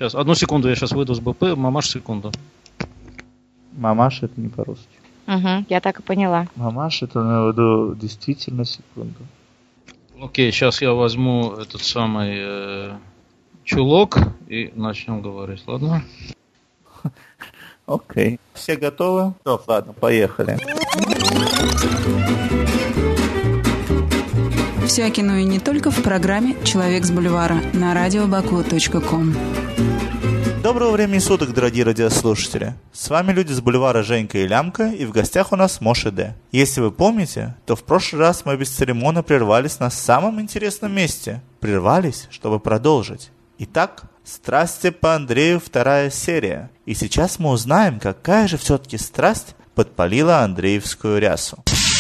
Сейчас, одну секунду, я сейчас выйду с БП. Мамаш, секунду. Мамаш это не по-русски. Угу, я так и поняла. Мамаш это, на виду, действительно секунду. Окей, сейчас я возьму этот самый чулок и начнем говорить, ладно? Окей. Все готовы? Все, ладно, поехали. Все о кино и не только в программе «Человек с бульвара» на radiobaku.com. Доброго времени суток, дорогие радиослушатели. С вами люди с бульвара Женька и Лямка, и в гостях у нас Моше Д. Если вы помните, то в прошлый раз мы бесцеремонно прервались на самом интересном месте. Прервались, чтобы продолжить. Итак, «Страсти по Андрею» 2 серия. И сейчас мы узнаем, какая же все-таки страсть подпалила андреевскую рясу.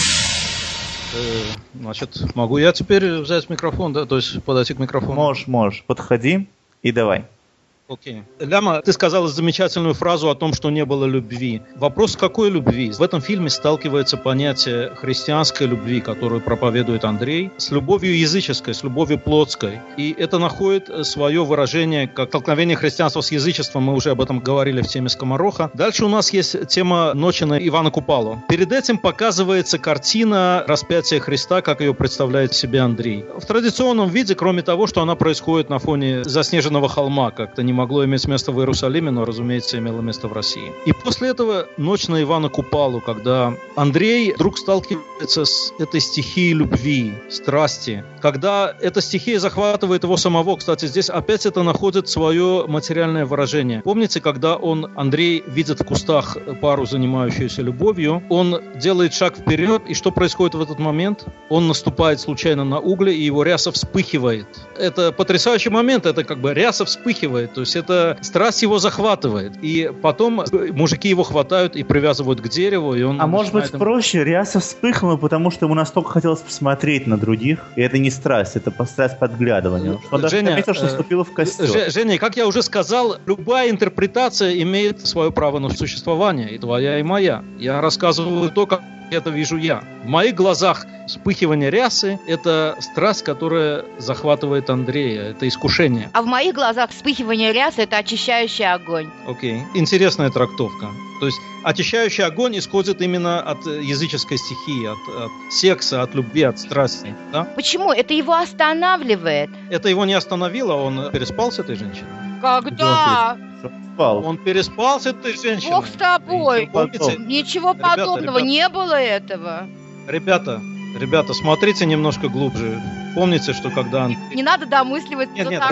Значит, могу я теперь взять микрофон, да? То есть подойти к микрофону? Можешь. Подходи и давай. Окей. Ляма, ты сказала замечательную фразу о том, что не было любви. Вопрос, какой любви? В этом фильме сталкивается понятие христианской любви, которую проповедует Андрей, с любовью языческой, с любовью плотской. И это находит свое выражение как столкновение христианства с язычеством. Мы уже об этом говорили в теме «Скомороха». Дальше у нас есть тема «Ночи на Ивана Купалу». Перед этим показывается картина распятия Христа, как ее представляет себе Андрей. В традиционном виде, кроме того, что она происходит на фоне заснеженного холма, как-то не могло иметь место в Иерусалиме, но, разумеется, имело место в России. И после этого «Ночь на Ивана Купалу», когда Андрей вдруг сталкивается с этой стихией любви, страсти, когда эта стихия захватывает его самого. Кстати, здесь опять это находит свое материальное выражение. Помните, когда Андрей видит в кустах пару, занимающуюся любовью, он делает шаг вперед, и что происходит в этот момент? Он наступает случайно на угли, и его ряса вспыхивает. Это потрясающий момент, это как бы ряса вспыхивает, то есть эта страсть его захватывает. И потом мужики его хватают и привязывают к дереву, и он... А может быть проще, ряса вспыхнула, потому что ему настолько хотелось посмотреть на других, и это не страсть, это страсть подглядывания. Он даже заметил, что вступил в костер. Женя, как я уже сказал, любая интерпретация имеет свое право на существование, и твоя, и моя. Я рассказываю то, как это вижу я. В моих глазах вспыхивание рясы – это страсть, которая захватывает Андрея, это искушение. А в моих глазах вспыхивание рясы – это очищающий огонь. Окей. Интересная трактовка. То есть очищающий огонь исходит именно от языческой стихии, от секса, от любви, от страсти. Да? Почему? Это его останавливает. Это его не остановило, он переспал с этой женщиной? Когда? Он переспал с этой женщиной. Бог с тобой. Помните? Ничего подобного, не было этого. Ребята, смотрите немножко глубже. Помните, что когда... Не надо домысливать.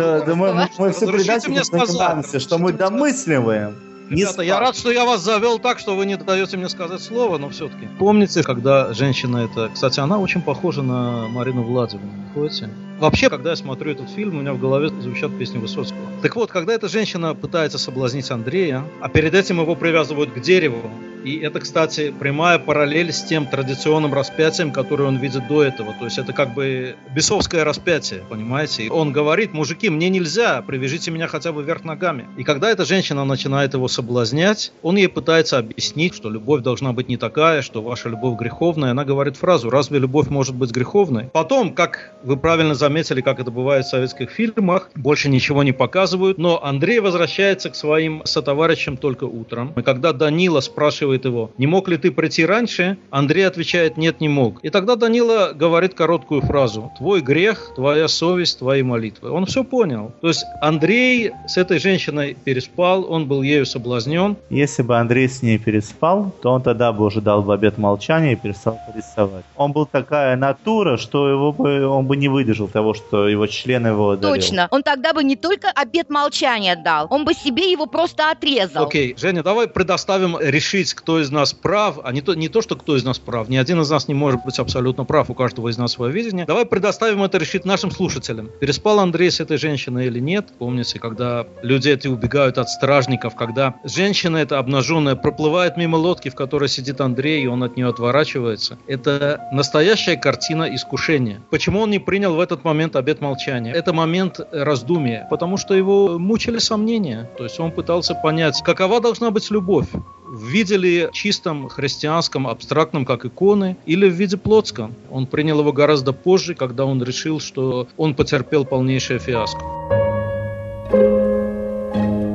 Мы все предательно занимаемся, что мы домысливаем. Ребята, я рад, что я вас завел так, что вы не даете мне сказать слово, но все-таки. Помните, когда женщина это... Кстати, она очень похожа на Марину Владимировну, находите? Вообще, когда я смотрю этот фильм, у меня в голове звучат песни Высоцкого. Так вот, когда эта женщина пытается соблазнить Андрея, а перед этим его привязывают к дереву, и это, кстати, прямая параллель с тем традиционным распятием, которое он видит до этого. То есть это как бы бесовское распятие, понимаете? И он говорит: мужики, мне нельзя, привяжите меня хотя бы вверх ногами. И когда эта женщина начинает его соблазнять, он ей пытается объяснить, что любовь должна быть не такая, что ваша любовь греховная. Она говорит фразу: разве любовь может быть греховной? Потом, как вы правильно заметили, как это бывает в советских фильмах, больше ничего не показывают, но Андрей возвращается к своим сотоварищам только утром. И когда Данила спрашивает его: не мог ли ты прийти раньше, Андрей отвечает: нет, не мог. И тогда Данила говорит короткую фразу: твой грех, твоя совесть, твои молитвы. Он все понял. То есть Андрей с этой женщиной переспал, он был ею соблазнен. Если бы Андрей с ней переспал, то он тогда бы уже дал бы обет молчания и перестал рисовать. Он был такая натура, что он бы не выдержал того, что его член его одолел. Точно. Он тогда бы не только обет молчания дал, он бы себе его просто отрезал. Окей, Женя, давай предоставим решить, кто из нас прав, а не то, что кто из нас прав. Ни один из нас не может быть абсолютно прав, у каждого из нас свое видение. Давай предоставим это решить нашим слушателям. Переспал Андрей с этой женщиной или нет? Помните, когда люди эти убегают от стражников, когда женщина эта обнаженная проплывает мимо лодки, в которой сидит Андрей, и он от нее отворачивается. Это настоящая картина искушения. Почему он не принял в этот момент обет молчания? Это момент раздумия, потому что его мучили сомнения. То есть он пытался понять, какова должна быть любовь. В виде ли чистом, христианском, абстрактном, как иконы, или в виде плотском. Он принял его гораздо позже, когда он решил, что он потерпел полнейшее фиаско.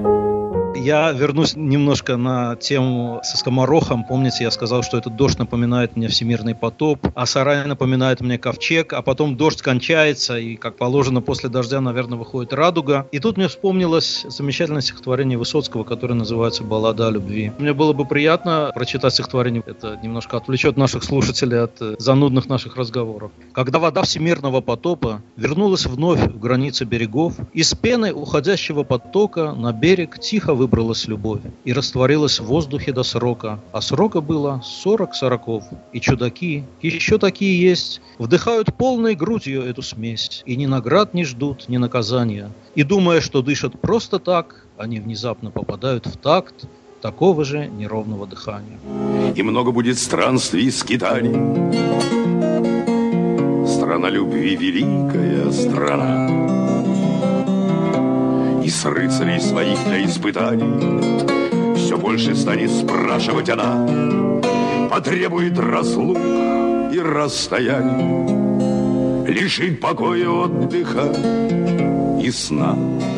Я вернусь немножко на тему со скоморохом. Помните, я сказал, что этот дождь напоминает мне всемирный потоп, а сарай напоминает мне ковчег, а потом дождь кончается, и, как положено, после дождя, наверное, выходит радуга. И тут мне вспомнилось замечательное стихотворение Высоцкого, которое называется «Баллада о любви». Мне было бы приятно прочитать стихотворение. Это немножко отвлечет наших слушателей от занудных наших разговоров. Когда вода всемирного потопа вернулась вновь в границы берегов, из пены уходящего потока на берег тихо выбралась любовь и растворилась в воздухе до срока, а срока было 40 сороков. И чудаки, еще такие есть, вдыхают полной грудью эту смесь, и ни наград не ждут, ни наказания. И думая, что дышат просто так, они внезапно попадают в такт такого же неровного дыхания. И много будет странствий и скитаний. Страна любви, великая страна. И с рыцарей своих для испытаний все больше станет спрашивать она. Потребует разлук и расстояний, лишит покоя, отдыха и сна.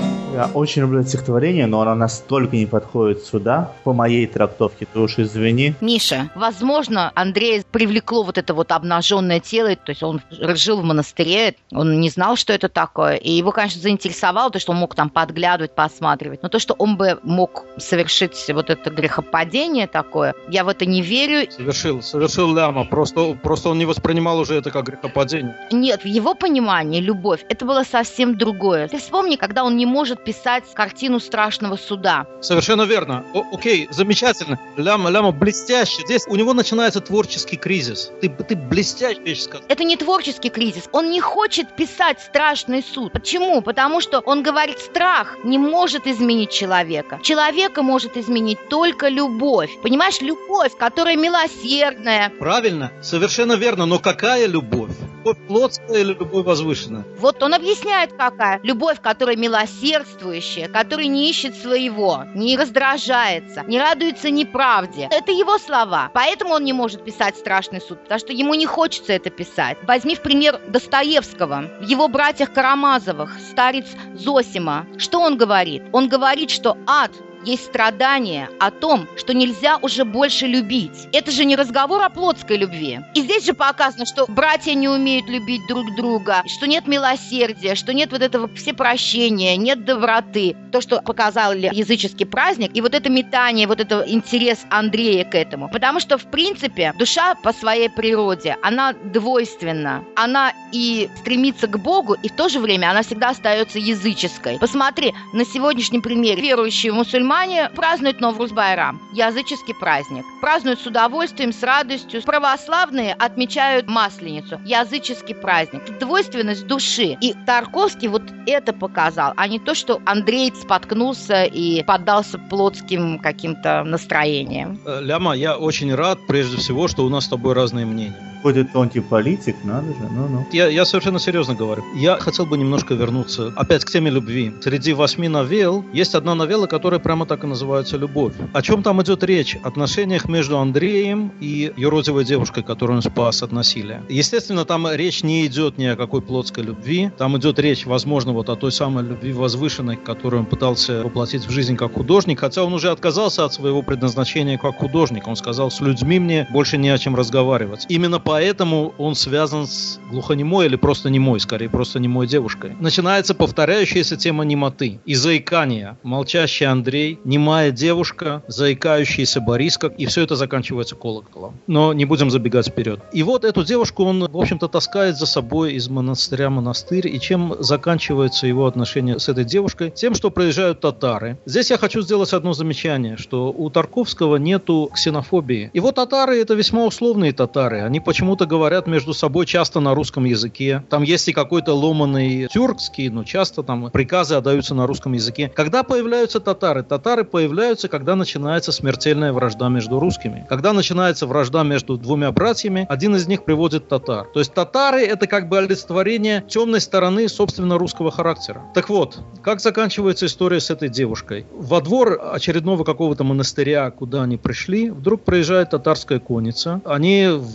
Я очень люблю это стихотворение, но оно настолько не подходит сюда, по моей трактовке, ты уж извини. Миша, возможно, Андрея привлекло вот это вот обнаженное тело, то есть он жил в монастыре, он не знал, что это такое, и его, конечно, заинтересовало то, что он мог там подглядывать, посматривать, но то, что он бы мог совершить вот это грехопадение такое, я в это не верю. Совершил ляма, просто он не воспринимал уже это как грехопадение. Нет, в его понимании любовь, это было совсем другое. Ты вспомни, когда он не может писать картину страшного суда. Совершенно верно. Окей, замечательно. Ляма блестяще. Здесь у него начинается творческий кризис. Ты блестяще вещь сказал. Это не творческий кризис. Он не хочет писать страшный суд. Почему? Потому что он говорит, страх не может изменить человека. Человека может изменить только любовь. Понимаешь, любовь, которая милосердная. Правильно, совершенно верно. Но какая любовь? Любовь плотская или любовь возвышенная? Вот он объясняет, какая. Любовь, которая милосердствующая, которая не ищет своего, не раздражается, не радуется неправде. Это его слова. Поэтому он не может писать страшный суд, потому что ему не хочется это писать. Возьми в пример Достоевского, в его «Братьях Карамазовых», старец Зосима. Что он говорит? Он говорит, что ад есть страдание о том, что нельзя уже больше любить. Это же не разговор о плотской любви. И здесь же показано, что братья не умеют любить друг друга, что нет милосердия, что нет вот этого всепрощения, нет доброты. То, что показал языческий праздник, и вот это метание, вот это интерес Андрея к этому. Потому что, в принципе, душа по своей природе, она двойственна. Она и стремится к Богу, и в то же время она всегда остается языческой. Посмотри, на сегодняшнем примере верующие мусульмане празднуют Новруз-Байрам, языческий праздник. Празднуют с удовольствием, с радостью. Православные отмечают Масленицу, языческий праздник. Двойственность души. И Тарковский вот это показал, а не то, что Андрей споткнулся и поддался плотским каким-то настроениям. Ляма, я очень рад, прежде всего, что у нас с тобой разные мнения. Ходит он политик, надо же, ну. Я совершенно серьезно говорю. Я хотел бы немножко вернуться опять к теме любви. Среди 8 новелл есть одна новелла, которая прямо так и называется «Любовь». О чем там идет речь? Отношениях между Андреем и юродивой девушкой, которую он спас от насилия. Естественно, там речь не идет ни о какой плотской любви. Там идет речь, возможно, вот о той самой любви возвышенной, которую он пытался воплотить в жизнь как художник, хотя он уже отказался от своего предназначения как художник. Он сказал, с людьми мне больше не о чем разговаривать. Именно поэтому он связан с глухонемой или просто немой, скорее просто немой девушкой. Начинается повторяющаяся тема немоты и заикания. Молчащий Андрей, немая девушка, заикающийся Бориска, и все это заканчивается колоколом. Но не будем забегать вперед. И вот эту девушку он, в общем-то, таскает за собой из монастыря в монастырь. И чем заканчивается его отношение с этой девушкой? Тем, что приезжают татары. Здесь я хочу сделать одно замечание, что у Тарковского нету ксенофобии. И вот татары — это весьма условные татары. Они почему-то говорят между собой часто на русском языке. Там есть и какой-то ломаный тюркский, но часто там приказы отдаются на русском языке. Когда появляются татары? Татары появляются, когда начинается смертельная вражда между русскими. Когда начинается вражда между двумя братьями, один из них приводит татар. То есть татары — это как бы олицетворение темной стороны, собственно, русского характера. Так вот, как заканчивается история с этой девушкой? Во двор очередного какого-то монастыря, куда они пришли, вдруг приезжает татарская конница. Они в совершенно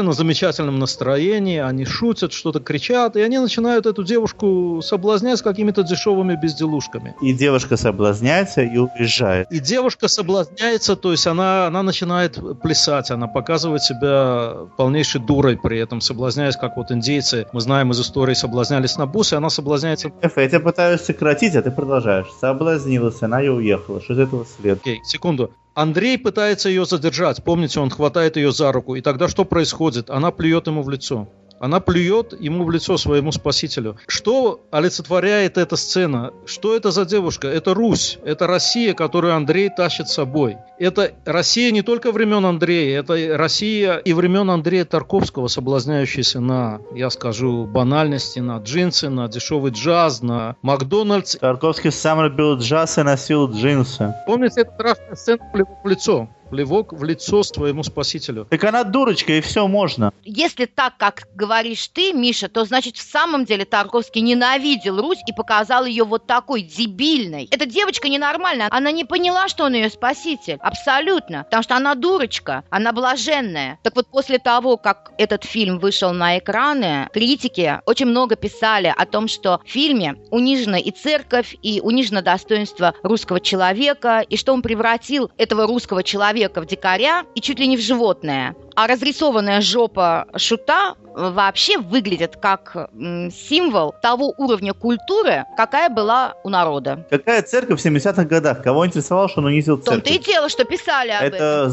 совершенно замечательном настроении, они шутят, что-то кричат, и они начинают эту девушку соблазнять какими-то дешевыми безделушками. И девушка соблазняется и уезжает. И девушка соблазняется, то есть она начинает плясать, она показывает себя полнейшей дурой при этом, соблазняясь, как вот индейцы, мы знаем из истории, соблазнялись на бусы, она соблазняется... Я тебя пытаюсь сократить, а ты продолжаешь. Соблазнилась, она и уехала. Что из этого следует? Окей, секунду. Андрей пытается ее задержать. Помните, он хватает ее за руку. И тогда что происходит? Она плюет ему в лицо. Она плюет ему в лицо, своему спасителю. Что олицетворяет эта сцена? Что это за девушка? Это Русь. Это Россия, которую Андрей тащит с собой. Это Россия не только времен Андрея. Это Россия и времен Андрея Тарковского, соблазняющаяся на, я скажу, банальности, на джинсы, на дешевый джаз, на Макдональдс. Тарковский сам любил джаз и носил джинсы. Помните эту страшную сцену «Плевок в лицо»? Плевок в лицо своему спасителю. Так она дурочка, и все можно. Если так, как говоришь ты, Миша, то значит в самом деле Тарковский ненавидел Русь и показал ее вот такой дебильной. Эта девочка ненормальная, она не поняла, что он ее спаситель. Абсолютно. Потому что она дурочка, она блаженная. Так вот, после того, как этот фильм вышел на экраны, критики очень много писали о том, что в фильме унижена и церковь, и унижено достоинство русского человека, и что он превратил этого русского человека в дикаря и чуть ли не в животное. А разрисованная жопа Шута вообще выглядит как символ того уровня культуры, какая была у народа. Какая церковь в 70-х годах? Кого интересовало, что он унизил церковь? В том-то и дело, что писали об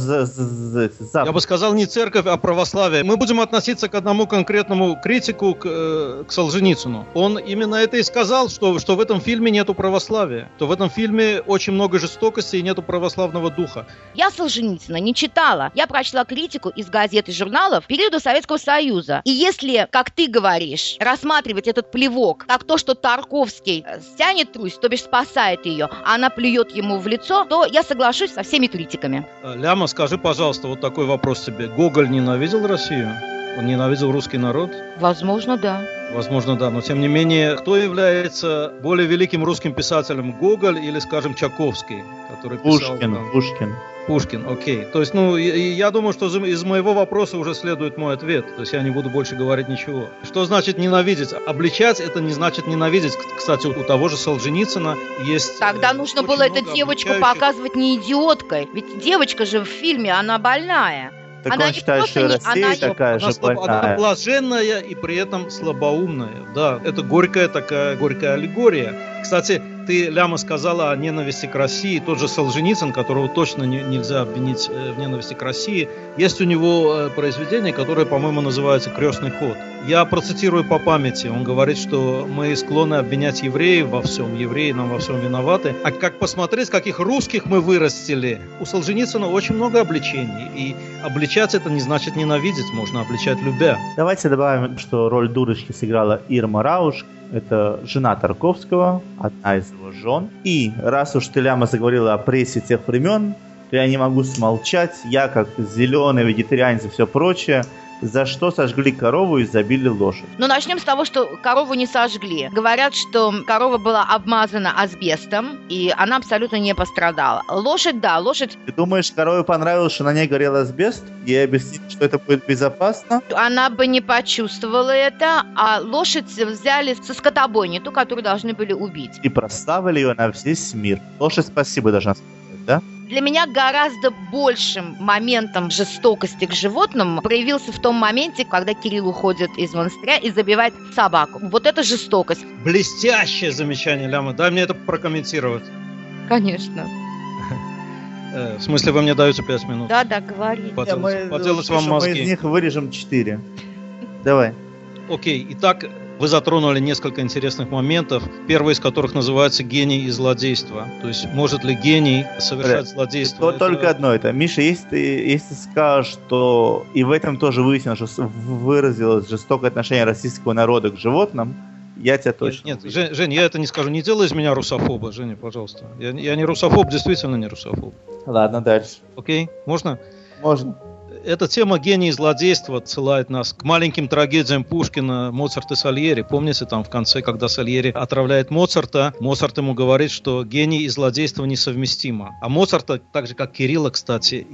этом. Я бы сказал, не церковь, а православие. Мы будем относиться к одному конкретному критику, к Солженицыну. Он именно это и сказал, что в этом фильме нету православия. Что в этом фильме очень много жестокости и нету православного духа. Я Солженицына не читала. Я прочла критику из газет и журналов периода Советского Союза. И если, как ты говоришь, рассматривать этот плевок как то, что Тарковский стянет Русь, то бишь спасает ее, а она плюет ему в лицо, то я соглашусь со всеми критиками. Ляма, скажи, пожалуйста, вот такой вопрос тебе. Гоголь ненавидел Россию? Он ненавидел русский народ? Возможно, да. Возможно, да. Но, тем не менее, кто является более великим русским писателем? Гоголь или, скажем, Чаковский? Который писал, Пушкин, окей. То есть, я думаю, что из моего вопроса уже следует мой ответ. То есть, я не буду больше говорить ничего. Что значит ненавидеть? Обличать — это не значит ненавидеть. Кстати, у того же Солженицына есть... Тогда нужно было эту девочку показывать не идиоткой. Ведь девочка же в фильме, она больная. Так она он считает, что Россия такая же больная. Она блаженная и при этом слабоумная. Да, это горькая аллегория. Кстати, ты, Ляма, сказала о ненависти к России. Тот же Солженицын, которого точно нельзя обвинить в ненависти к России, есть у него произведение, которое, по-моему, называется «Крестный ход». Я процитирую по памяти. Он говорит, что мы склонны обвинять евреев во всем. Евреи нам во всем виноваты. А как посмотреть, каких русских мы вырастили? У Солженицына очень много обличений. И обличать — это не значит ненавидеть. Можно обличать любя. Давайте добавим, что роль дурочки сыграла Ирма Рауш. Это жена Тарковского, одна из его жен. И раз уж ты, Ляма, заговорила о прессе тех времен, то я не могу смолчать. Я, как зеленый вегетарианец и все прочее, за что сожгли корову и забили лошадь. Ну, начнем с того, что корову не сожгли. Говорят, что корова была обмазана асбестом, и она абсолютно не пострадала. Лошадь, да, лошадь... Ты думаешь, корове понравилось, что на ней горел асбест? Ей объяснили, что это будет безопасно? Она бы не почувствовала это, а лошадь взяли со скотобойни, ту, которую должны были убить. И прославили ее на весь мир. Лошадь спасибо должна сказать, да? Для меня гораздо большим моментом жестокости к животным проявился в том моменте, когда Кирилл уходит из монастыря и забивает собаку. Вот это жестокость. Блестящее замечание, Ляма. Дай мне это прокомментировать. Конечно. В смысле, вы мне даете 5 минут? Да, говори. Поделать вам мозги. Мы из них вырежем 4. Давай. Окей, итак, вы затронули несколько интересных моментов, первый из которых называется «гений и злодейство». То есть, может ли гений совершать злодейство? Только одно это. Миша, если ты скажешь, что и в этом тоже выяснилось, что выразилось жестокое отношение российского народа к животным, я тебя точно... Нет, Жень, я это не скажу. Не делай из меня русофоба, Женя, пожалуйста. Я не русофоб, действительно не русофоб. Ладно, дальше. Окей, можно? Можно. Эта тема гения и злодейства отсылает нас к маленьким трагедиям Пушкина, Моцарта и Сальери. Помните, там в конце, когда Сальери отравляет Моцарта, Моцарт ему говорит, что гений и злодейство несовместимо. А Моцарта, так же как Кирилла, кстати,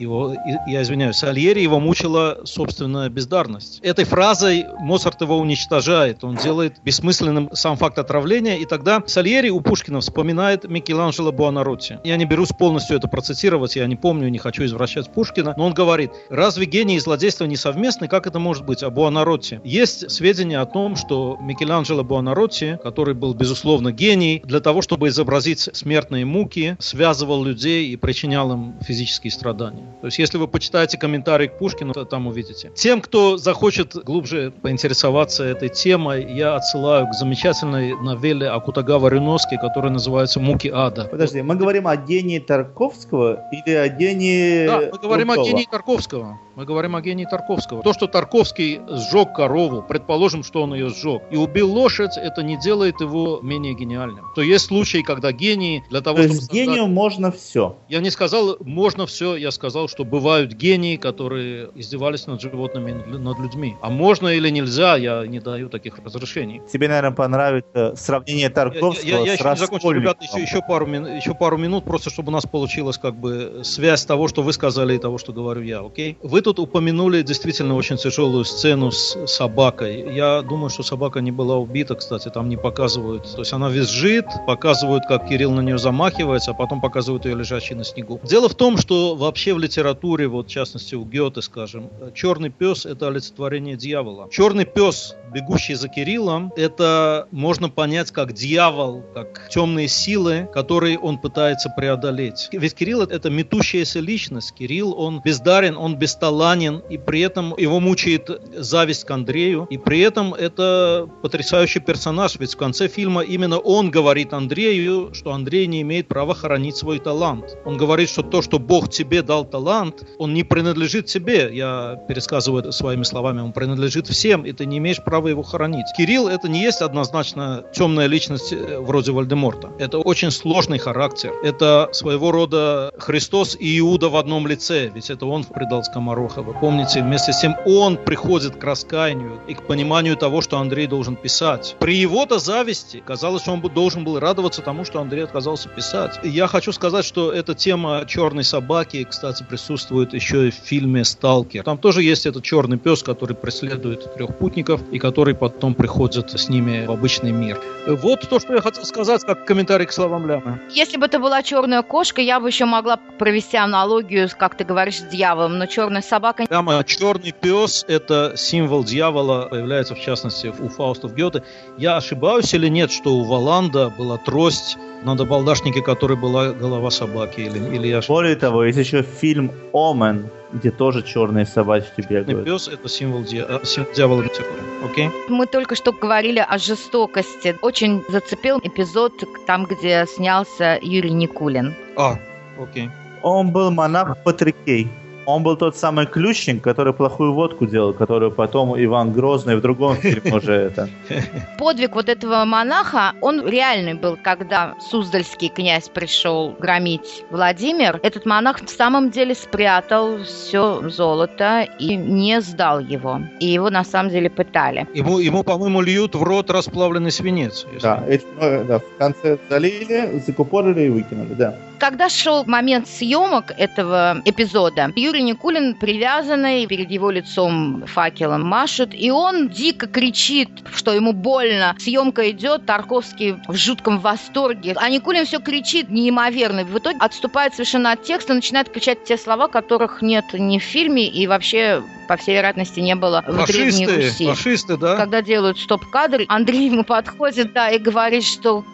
я извиняюсь, Сальери его мучила собственная бездарность. Этой фразой Моцарт его уничтожает. Он делает бессмысленным сам факт отравления. И тогда Сальери у Пушкина вспоминает Микеланджело Буонаротти. Я не берусь полностью это процитировать, я не помню, не хочу извращать Пушкина, но он говорит: разве гений и злодейство несовместны? Как это может быть? А Буонаротти? Есть сведения о том, что Микеланджело Буонаротти, который был, безусловно, гений, для того, чтобы изобразить смертные муки, связывал людей и причинял им физические страдания. То есть, если вы почитаете комментарии к Пушкину, то там увидите. Тем, кто захочет глубже поинтересоваться этой темой, я отсылаю к замечательной новелле Акутагава Рюноски, которая называется «Муки ада». Подожди, мы говорим о гении Тарковского или о гении... Да, мы говорим Рукова? о гении Тарковского. Мы говорим о гении Тарковского. То, что Тарковский сжег корову, предположим, что он ее сжег, и убил лошадь, это не делает его менее гениальным. То есть случаи, когда гений для того, То чтобы... есть гению можно все. Я не сказал «можно все», я сказал, что бывают гении, которые издевались над животными, над людьми. А можно или нельзя, я не даю таких разрешений. Тебе, наверное, понравится сравнение Тарковского я с еще не закончил, ребята, Раскольниковым. еще пару минут, просто чтобы у нас получилась как бы связь того, что вы сказали, и того, что говорю я, окей? Вы тут упомянули действительно очень тяжелую сцену с собакой. Я думаю, что собака не была убита, кстати, там не показывают. То есть она визжит, показывают, как Кирилл на нее замахивается, а потом показывают ее лежащей на снегу. Дело в том, что вообще в литературе, вот в частности у Гёте, скажем, черный пес — это олицетворение дьявола. Черный пес, бегущий за Кириллом, это можно понять как дьявол, как темные силы, которые он пытается преодолеть. Ведь Кирилл — это метущаяся личность. Кирилл, он бездарен, он бесталанен, и при этом его мучает зависть к Андрею, и при этом это потрясающий персонаж, ведь в конце фильма именно он говорит Андрею, что Андрей не имеет права хранить свой талант. Он говорит, что то, что Бог тебе дал талант, он не принадлежит тебе. Я пересказываю это своими словами, он принадлежит всем, и ты не имеешь права его хранить. Кирилл — это не есть однозначно темная личность вроде Вальдеморта. Это очень сложный характер. Это своего рода Христос и Иуда в одном лице, ведь это он предал скомороха. Вы помните, вместе с тем он приходит к раскаянию и к пониманию того, что Андрей должен писать. При его-то зависти казалось, что он должен был радоваться тому, что Андрей отказался писать. И я хочу сказать, что эта тема черной собаки, кстати, присутствует еще и в фильме «Сталкер». Там тоже есть этот черный пес, который преследует трех путников и который потом приходит с ними в обычный мир. Вот то, что я хотел сказать, как комментарий к словам Лямы. Если бы это была черная кошка, я бы еще могла провести аналогию, как ты говоришь, с дьяволом, но черная собака... Ляма, черный пес — это символ дьявола, появляется в частности у Фауста в Гёте. Я ошибаюсь или нет, что у Воланда была трость на набалдашнике, которой была голова собаки? Или я ошибаюсь? Более того, есть еще фильм «Омен», где тоже черные собачки бегают. Пес — это символ дьявола. Окей? Мы только что говорили о жестокости. Очень зацепил эпизод там, где снялся Юрий Никулин. Окей. Он был монах Патрикей. Он был тот самый ключник, который плохую водку делал, которую потом Иван Грозный в другом фильме уже это. Подвиг вот этого монаха, он реальный был, когда Суздальский князь пришел громить Владимир. Этот монах в самом деле спрятал все золото и не сдал его. И его на самом деле пытали. Ему, по-моему, льют в рот расплавленный свинец. Да, в конце залили, закупорили и выкинули, да. Когда шел момент съемок этого эпизода, Юрий Никулин привязанный, перед его лицом факелом машут, и он дико кричит, что ему больно. Съемка идет, Тарковский в жутком восторге, а Никулин все кричит неимоверно. В итоге отступает совершенно от текста, начинает кричать те слова, которых нет ни в фильме и вообще, по всей вероятности, не было в Древней Руси. Фашисты, да? Когда делают стоп-кадры, Андрей ему подходит, да, и говорит, что...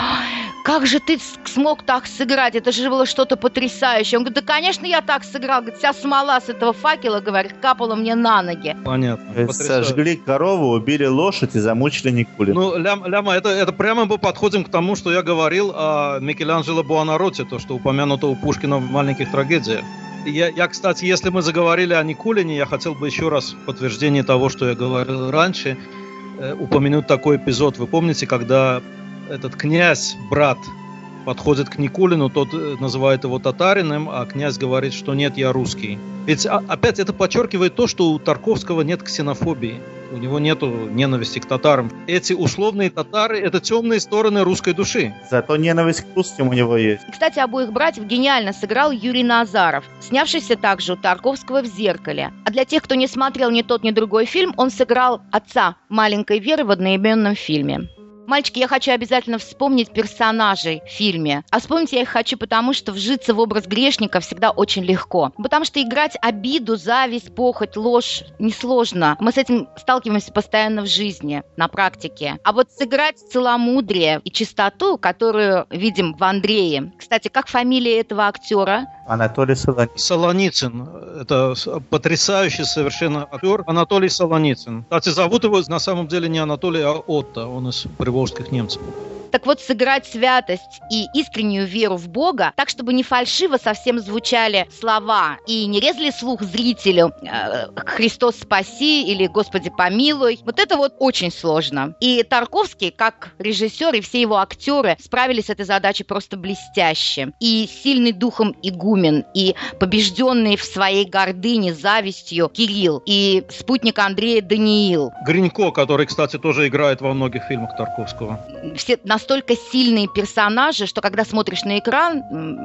Как же ты смог так сыграть? Это же было что-то потрясающее. Он говорит, да, конечно, я так сыграл. Говорит, вся смола с этого факела, говорит, капала мне на ноги. Понятно. Сожгли корову, убили лошадь и замучили Никулина. Ну, Ляма, это прямо мы подходим к тому, что я говорил о Микеланджело Буонаротти, то, что упомянуто у Пушкина в «Маленьких трагедиях». Я, кстати, если мы заговорили о Никулине, я хотел бы еще раз в подтверждение того, что я говорил раньше, упомянуть такой эпизод. Вы помните, когда этот князь, брат подходит к Никулину, тот называет его татарином, а князь говорит, что нет, я русский. Ведь опять это подчеркивает то, что у Тарковского нет ксенофобии. У него нет ненависти к татарам. Эти условные татары – это темные стороны русской души. Зато ненависть к русским у него есть. Кстати, обоих братьев гениально сыграл Юрий Назаров, снявшийся также у Тарковского в «Зеркале». А для тех, кто не смотрел ни тот, ни другой фильм, он сыграл отца маленькой Веры в одноименном фильме. Мальчики, я хочу обязательно вспомнить персонажей в фильме. А вспомнить я их хочу потому, что вжиться в образ грешника всегда очень легко. Потому что играть обиду, зависть, похоть, ложь несложно. Мы с этим сталкиваемся постоянно в жизни, на практике. А вот сыграть целомудрие и чистоту, которую видим в Андрее. Кстати, как фамилия этого актера? Анатолий Солоницын. Солоницын. Это потрясающий совершенно актер Анатолий Солоницын. Кстати, зовут его на самом деле не Анатолий, а Отто. Он из приволжских немцев. Так вот, сыграть святость и искреннюю веру в Бога, так, чтобы не фальшиво совсем звучали слова и не резали слух зрителю «Христос спаси» или «Господи помилуй». Вот это вот очень сложно. И Тарковский, как режиссер, и все его актеры справились с этой задачей просто блестяще. И сильный духом игумен, и побежденный в своей гордыне, завистью Кирилл, и спутник Андрея Даниил. Гринько, который, кстати, тоже играет во многих фильмах Тарковского. Все настолько сильные персонажи, что когда смотришь на экран,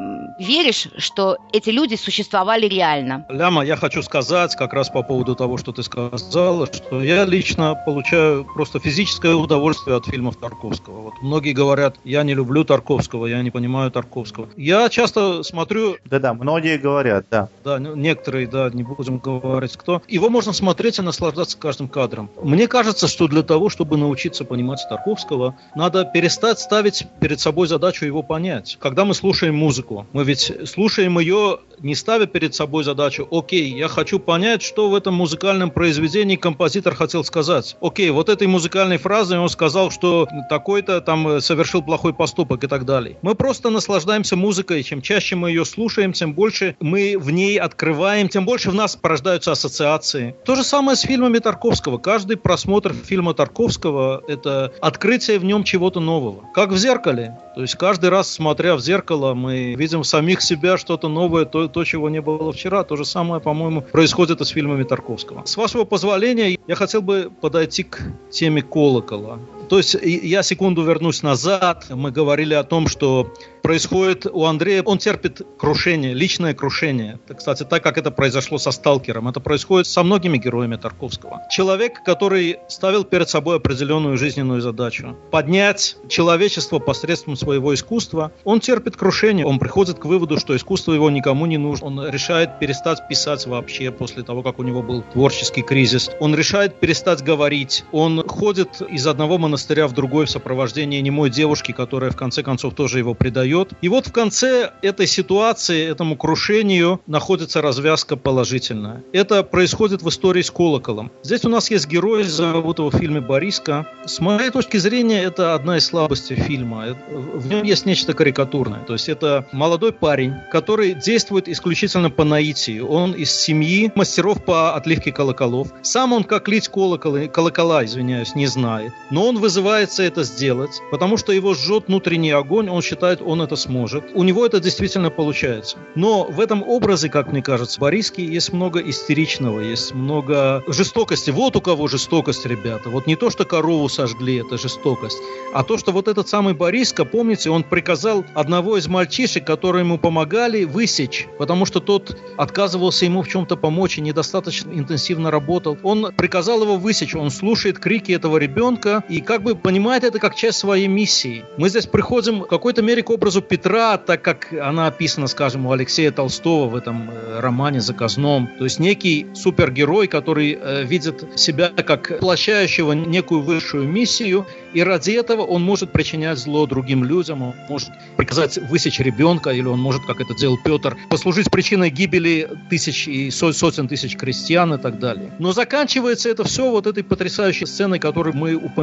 веришь, что эти люди существовали реально. Ляма, я хочу сказать как раз по поводу того, что ты сказала, что я лично получаю просто физическое удовольствие от фильмов Тарковского. Вот многие говорят, я не люблю Тарковского, я не понимаю Тарковского. Я часто смотрю... Да-да, многие говорят, да. Да, некоторые, да, не будем говорить кто. Его можно смотреть и наслаждаться каждым кадром. Мне кажется, что для того, чтобы научиться понимать Тарковского, надо перестать ставить перед собой задачу его понять. Когда мы слушаем музыку, мы ведь слушаем ее, не ставя перед собой задачу, окей, я хочу понять, что в этом музыкальном произведении композитор хотел сказать. Окей, вот этой музыкальной фразой он сказал, что такой-то там совершил плохой поступок и так далее. Мы просто наслаждаемся музыкой, чем чаще мы ее слушаем, тем больше мы в ней открываем, тем больше в нас порождаются ассоциации. То же самое с фильмами Тарковского. Каждый просмотр фильма Тарковского – это открытие в нем чего-то нового. Как в «Зеркале». То есть каждый раз, смотря в зеркало, мы видим в самих себя что-то новое, то, чего не было вчера. То же самое, по-моему, происходит и с фильмами Тарковского. С вашего позволения, я хотел бы подойти к теме колокола. То есть я секунду вернусь назад. Мы говорили о том, что происходит у Андрея, он терпит крушение, личное крушение. Кстати, так как это произошло со «Сталкером», это происходит со многими героями Тарковского. Человек, который ставил перед собой определенную жизненную задачу – поднять человечество посредством своего искусства, он терпит крушение, он приходит к выводу, что искусство его никому не нужно. Он решает перестать писать вообще после того, как у него был творческий кризис. Он решает перестать говорить. Он ходит из одного монастыря в другой в сопровождении немой девушки, которая в конце концов тоже его предает. И вот в конце этой ситуации, этому крушению, находится развязка положительная. Это происходит в истории с колоколом. Здесь у нас есть герой, зовут его в фильме Бориска. С моей точки зрения, это одна из слабостей фильма. В нем есть нечто карикатурное. То есть это молодой парень, который действует исключительно по наитию. Он из семьи мастеров по отливке колоколов. Сам он, как лить колокола, не знает. Но он вызывается это сделать, потому что его жжет внутренний огонь, он считает, он это сможет. У него это действительно получается. Но в этом образе, как мне кажется, Бориске есть много истеричного, есть много жестокости. Вот у кого жестокость, ребята. Вот не то, что корову сожгли, это жестокость, а то, что вот этот самый Бориска, помните, он приказал одного из мальчишек, которые ему помогали, высечь, потому что тот отказывался ему в чем-то помочь и недостаточно интенсивно работал. Он приказал его высечь, он слушает крики этого ребенка и как бы понимает это как часть своей миссии. Мы здесь приходим в какой-то мере к образу Петра, так как она описана, скажем, у Алексея Толстого в этом романе «Заказном». То есть некий супергерой, который видит себя как воплощающего некую высшую миссию, и ради этого он может причинять зло другим людям, он может приказать высечь ребенка, или он может, как это делал Петр, послужить причиной гибели тысяч и сотен тысяч крестьян и так далее. Но заканчивается это все вот этой потрясающей сценой, которую мы упомянули,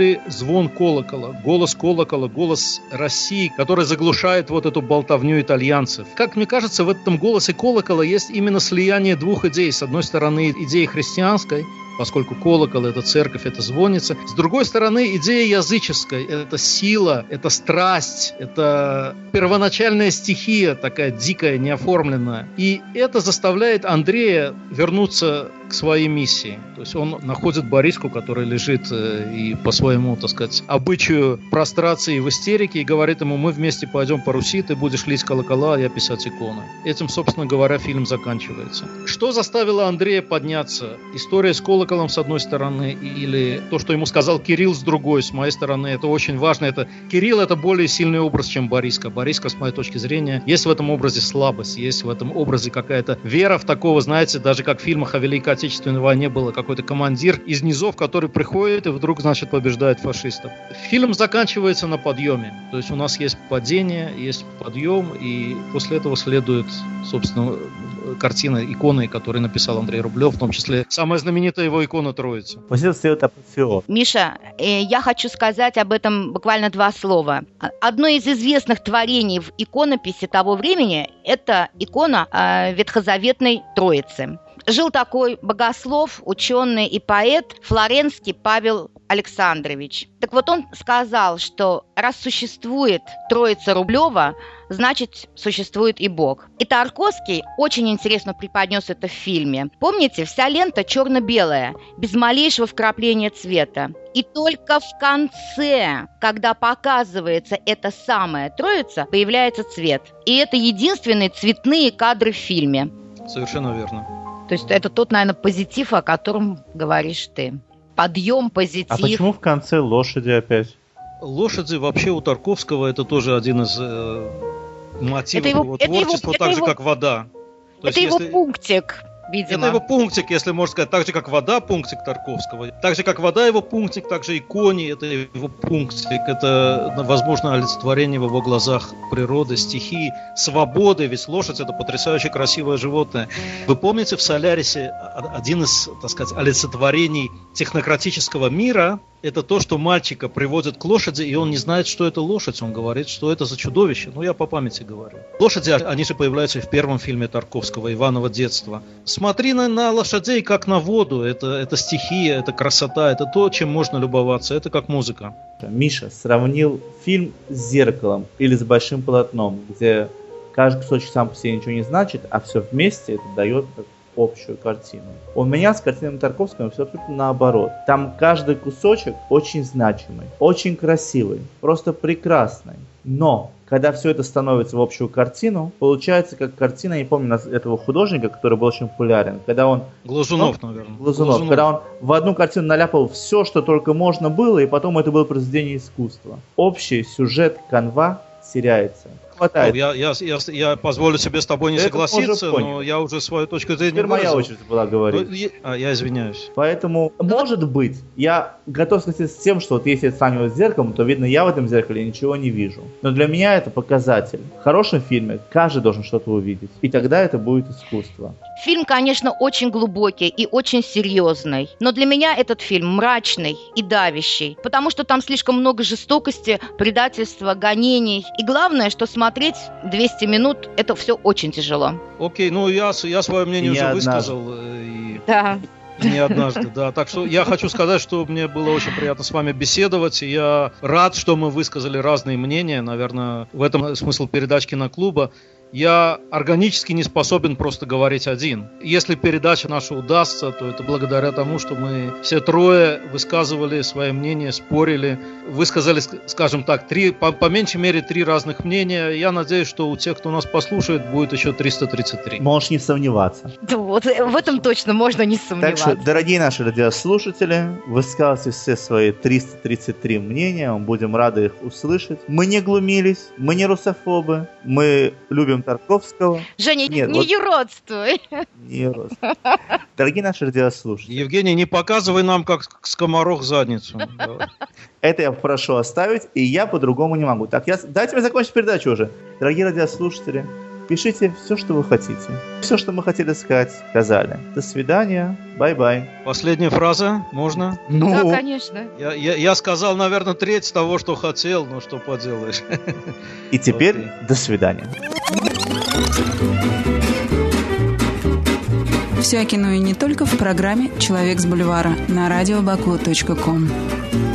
или звон колокола, голос России, который заглушает вот эту болтовню итальянцев. Как мне кажется, в этом голосе колокола есть именно слияние двух идей. С одной стороны, идеи христианской, поскольку колокол – это церковь, это звонница. С другой стороны, идея языческой – это сила, это страсть, это первоначальная стихия, такая дикая, неоформленная. И это заставляет Андрея вернуться к своей миссии. То есть он находит Бориску, который лежит и по своему, так сказать, обычаю прострации в истерике, и говорит ему: мы вместе пойдем по Руси, ты будешь лить колокола, а я писать иконы. Этим, собственно говоря, фильм заканчивается. Что заставило Андрея подняться? История с колоколом с одной стороны, или то, что ему сказал Кирилл с другой, с моей стороны, это очень важно. Кирилл — это более сильный образ, чем Бориска. Бориска, с моей точки зрения, есть в этом образе слабость, есть в этом образе какая-то вера в такого, знаете, даже как в фильмах о Великой Отечественной войне было какой-то командир из низов, который приходит и вдруг, значит, побеждает фашистов. Фильм заканчивается на подъеме. То есть у нас есть падение, есть подъем, и после этого следует, собственно, картина, иконы, которые написал Андрей Рублев, в том числе самая знаменитая его икона Троицы. Миша, я хочу сказать об этом буквально два слова. Одно из известных творений в иконописи того времени – это икона Ветхозаветной Троицы. Жил такой богослов, ученый и поэт Флоренский Павел Александрович. Так вот, он сказал, что раз существует Троица Рублева, значит, существует и Бог. И Тарковский очень интересно преподнес это в фильме. Помните, вся лента черно-белая, без малейшего вкрапления цвета. И только в конце, когда показывается эта самая Троица, появляется цвет. И это единственные цветные кадры в фильме. Совершенно верно. То есть это тот, наверное, позитив, о котором говоришь ты. Подъем, позитив. А почему в конце лошади опять? Лошади вообще у Тарковского это тоже один из мотивов его творчества, так же, как вода. Это его пунктик, видимо. Это его пунктик, если можно сказать, так же, как вода, пунктик Тарковского. Так же, как вода, его пунктик, так же и кони, это его пунктик. Это, возможно, олицетворение в его глазах природы, стихии, свободы. Ведь лошадь — это потрясающе красивое животное. Вы помните, в «Солярисе» один из, так сказать, олицетворений технократического мира — это то, что мальчика приводят к лошади, и он не знает, что это лошадь. Он говорит, что это за чудовище. Ну, я по памяти говорю. Лошади, они же появляются и в первом фильме Тарковского «Иваново детство». Смотри на лошадей, как на воду. Это стихия, это красота, это то, чем можно любоваться. Это как музыка. Миша сравнил фильм с зеркалом или с большим полотном, где каждый кусочек сам по себе ничего не значит, а все вместе это дает общую картину. У меня с картиной Тарковского все абсолютно наоборот. Там каждый кусочек очень значимый, очень красивый, просто прекрасный. Но когда все это становится в общую картину, получается как картина, я не помню этого художника, который был очень популярен, когда он... Глазунов, наверное. Глазунов. Когда он в одну картину наляпал все, что только можно было, и потом это было произведение искусства. Общий сюжет, канва теряется. Хватает. Я позволю себе с тобой не согласиться, но я уже свою точку зрения теперь моя очередь была говорить. Я извиняюсь. Поэтому, может быть, я готов согласиться с тем, что вот если сравнивать с зеркалом, то видно, я в этом зеркале ничего не вижу. Но для меня это показатель. В хорошем фильме каждый должен что-то увидеть. И тогда это будет искусство. Фильм, конечно, очень глубокий и очень серьезный. Но для меня этот фильм мрачный и давящий. Потому что там слишком много жестокости, предательства, гонений. И главное, что смотреть 200 минут, это все очень тяжело. Окей, ну я свое мнение уже высказал. Да. Не однажды, да. Так что я хочу сказать, что мне было очень приятно с вами беседовать. И я рад, что мы высказали разные мнения. Наверное, в этом смысл передачи «Киноклуба». Я органически не способен просто говорить один. Если передача наша удастся, то это благодаря тому, что мы все трое высказывали свое мнение, спорили, высказали, скажем так, по меньшей мере 3 разных мнения. Я надеюсь, что у тех, кто нас послушает, будет еще 333. Можешь не сомневаться. Вот в этом точно можно не сомневаться. Так что, дорогие наши радиослушатели, высказывайте все свои 333 мнения, мы будем рады их услышать. Мы не глумились, мы не русофобы, мы любим Тарковского. Женя, не юродствуй. Не юродствуй. Дорогие наши радиослушатели. Евгений, не показывай нам, как скоморох задницу. Это я прошу оставить, и я по-другому не могу. Так, дайте мне закончить передачу уже. Дорогие радиослушатели, Пишите все, что вы хотите. Все, что мы хотели сказать, сказали. До свидания. Бай-бай. Последняя фраза, можно? Да, конечно. Я сказал, наверное, треть того, что хотел, но что поделаешь. И теперь до свидания. Все о кино и не только в программе «Человек с бульвара» на radiobaku.com.